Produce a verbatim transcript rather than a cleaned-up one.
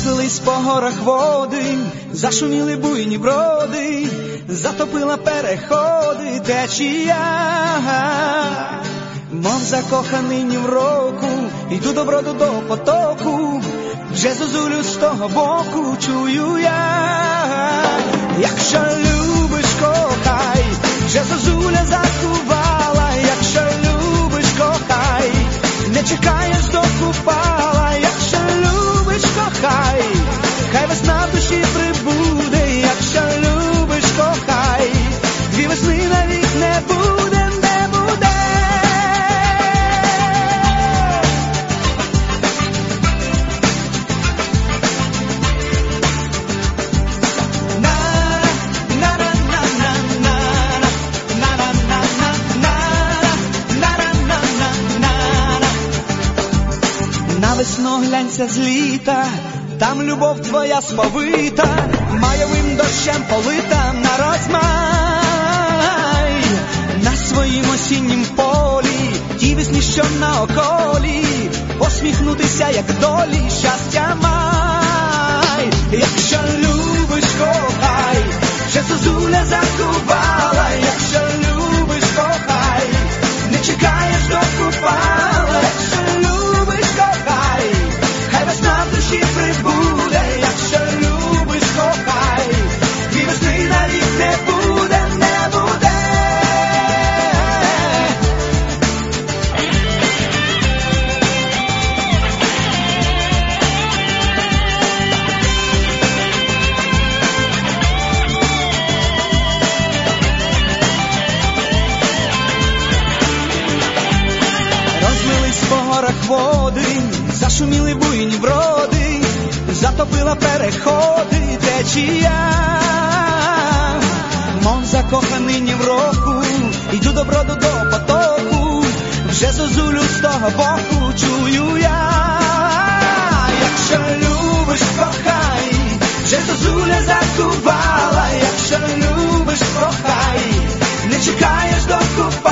Розлились по горах води, зашуміли буйні броди, затопила переходи течія. Мов закоханий ні в року, йду до броду до потоку, вже зозулю з того боку чую я. Якщо любиш, кохай, вже зозуля закувала. Якщо любиш, кохай, не чекаєш до Купала. Якщо любиш, кохай, хай весна в душі прибуде. Якщо любиш, кохай, дві весни навік не буде, не буде. На весну глянься з літа, там любов твоя сповита, майовим дощем полита на розмай. На своїм осіннім полі, ті весні, що на околі, посміхнутися, як долі, щастя май. Якщо любиш, кохай, вже зозуля закувала. Якщо любиш, кохай, не чекаєш до Купала. Якщо любиш, кохай, хай весна в душі прибуде. Якщо любиш, кохай, дві весни навік не буде, не буде. Розлились по горах води, зашуміли буйні броди, затопила переходи течія. Мов закоханий ні в року, йду до броду до потоку, вже зозулю з того боку чую я. Якщо любиш, кохай, вже зозуля закувала. Якщо любиш, кохай, не чекаєш до Купала.